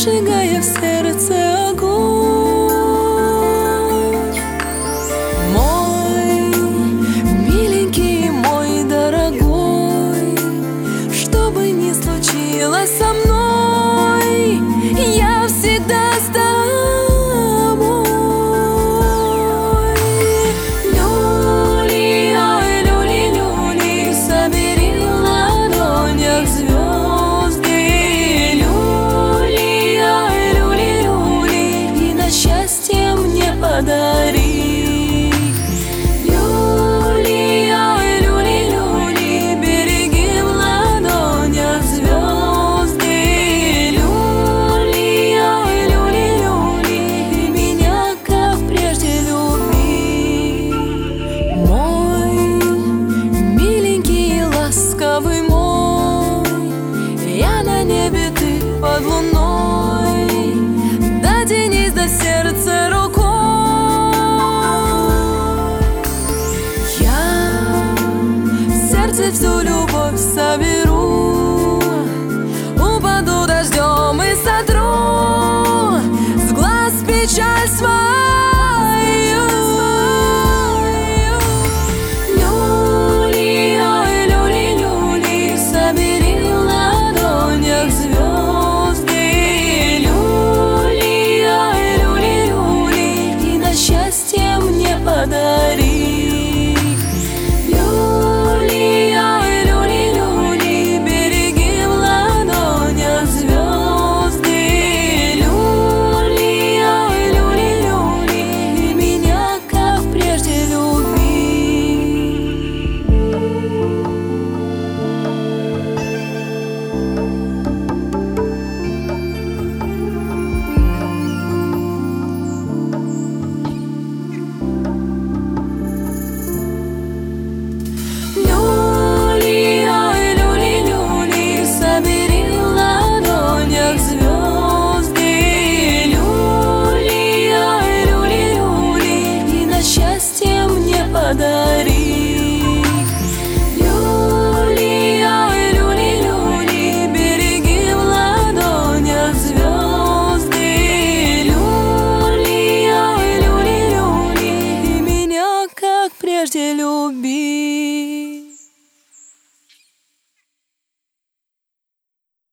зажигая в сердце огонь. Мой миленький, мой дорогой, что бы ни случилось со мной, я всегда с тобой. Люли, ой, люли, люли, собери в ладонях звезды. Люли, ой, люли, люли, и на счастье мне подари. Люли, ой, люли, люли, береги в ладонях звезды. Люли, ой, люли, люли, и меня, как прежде, люби. Мой миленький, ласковый мой, я на небе, ты под луной. Дотянись до сердца рукой. Я в сердце всю любовь соберу, упаду дождем и сотру с глаз печаль свою. Люли, ой, люли, люли, собери в ладонях звезды. Люли, ой, люли, люли, и на счастье мне подари. Люли, ой, люли, люли, береги в ладонях звезды. Люли, ой, люли, люли, и меня, как прежде, люби. Люли, ой, люли, люли, собери в ладонях звезды. Люли, ой, люли, люли, и на счастье мне подари. Люли, ой, люли, люли, береги в ладонях звезды. Люли, ой, люли, люли, и меня, как прежде, люби.